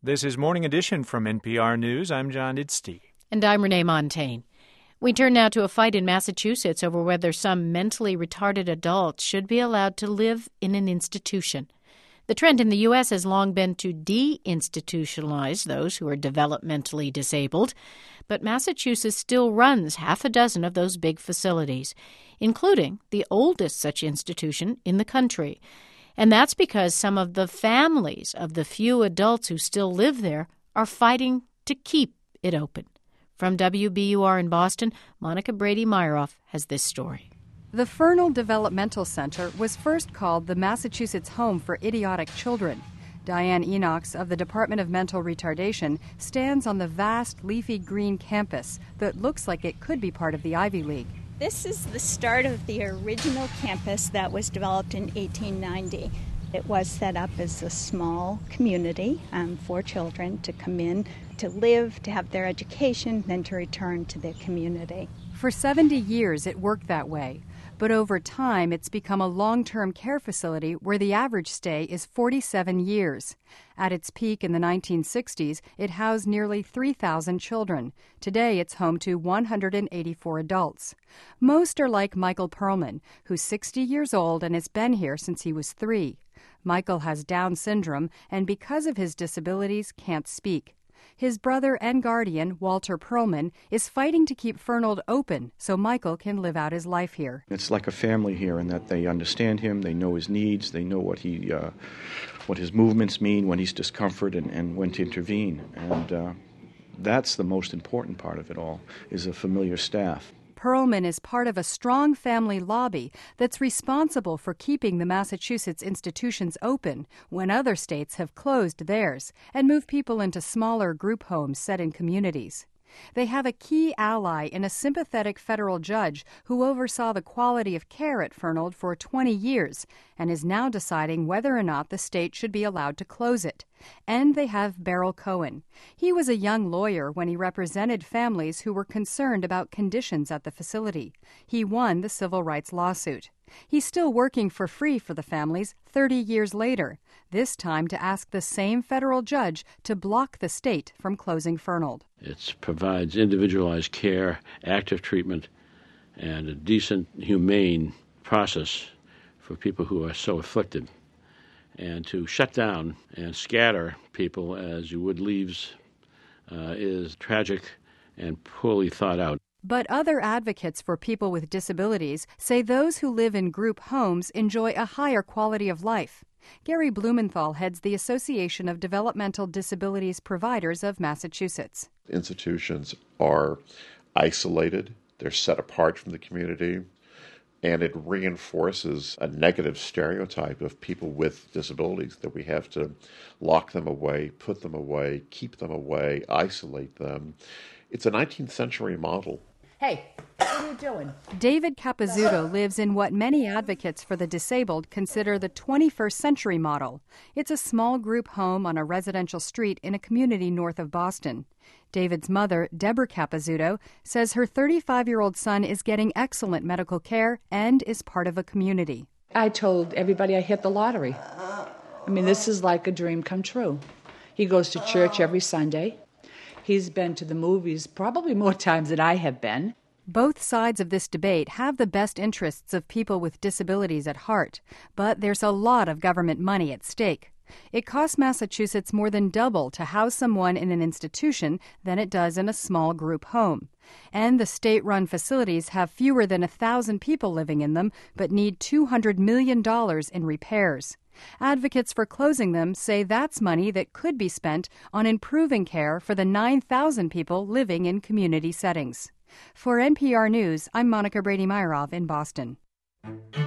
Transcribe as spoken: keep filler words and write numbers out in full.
This is Morning Edition from N P R News. I'm John Idstey. And I'm Renee Montaigne. We turn now to a fight in Massachusetts over whether some mentally retarded adults should be allowed to live in an institution. The trend in the U S has long been to de-institutionalize those who are developmentally disabled, but Massachusetts still runs half a dozen of those big facilities, including the oldest such institution in the country. And that's because some of the families of the few adults who still live there are fighting to keep it open. From W B U R in Boston, Monica Brady-Meyerhoff has this story. The Fernald Developmental Center was first called the Massachusetts Home for Idiotic Children. Diane Enochs of the Department of Mental Retardation stands on the vast leafy green campus that looks like it could be part of the Ivy League. This is the start of the original campus that was developed in eighteen ninety. It was set up as a small community um, for children to come in, to live, to have their education, then to return to their community. For seventy years, it worked that way. But over time, it's become a long-term care facility where the average stay is forty-seven years. At its peak in the nineteen sixties, it housed nearly three thousand children. Today, it's home to one hundred eighty-four adults. Most are like Michael Perlman, who's sixty years old and has been here since he was three. Michael has Down syndrome and because of his disabilities, can't speak. His brother and guardian, Walter Perlman, is fighting to keep Fernald open so Michael can live out his life here. It's like a family here in that they understand him, they know his needs, they know what he, uh, what his movements mean when he's discomfort and, and when to intervene. And uh, that's the most important part of it all, is a familiar staff. Perlman is part of a strong family lobby that's responsible for keeping the Massachusetts institutions open when other states have closed theirs and moved people into smaller group homes set in communities. They have a key ally in a sympathetic federal judge who oversaw the quality of care at Fernald for twenty years and is now deciding whether or not the state should be allowed to close it. And they have Beryl Cohen. He was a young lawyer when he represented families who were concerned about conditions at the facility. He won the civil rights lawsuit. He's still working for free for the families thirty years later, this time to ask the same federal judge to block the state from closing Fernald. It provides individualized care, active treatment, and a decent, humane process for people who are so afflicted. And to shut down and scatter people as you would leaves uh, is tragic and poorly thought out. But other advocates for people with disabilities say those who live in group homes enjoy a higher quality of life. Gary Blumenthal heads the Association of Developmental Disabilities Providers of Massachusetts. Institutions are isolated, they're set apart from the community, and it reinforces a negative stereotype of people with disabilities, that we have to lock them away, put them away, keep them away, isolate them. It's a nineteenth century model. Hey, what are you doing? David Capizzuto lives in what many advocates for the disabled consider the twenty-first century model. It's a small group home on a residential street in a community north of Boston. David's mother, Deborah Capizzuto, says her thirty-five-year-old son is getting excellent medical care and is part of a community. I told everybody I hit the lottery. I mean, this is like a dream come true. He goes to church every Sunday. He's been to the movies probably more times than I have been. Both sides of this debate have the best interests of people with disabilities at heart, but there's a lot of government money at stake. It costs Massachusetts more than double to house someone in an institution than it does in a small group home. And the state-run facilities have fewer than a thousand people living in them, but need two hundred million dollars in repairs. Advocates for closing them say that's money that could be spent on improving care for the nine thousand people living in community settings. For N P R News, I'm Monica Brady-Meyerhoff in Boston.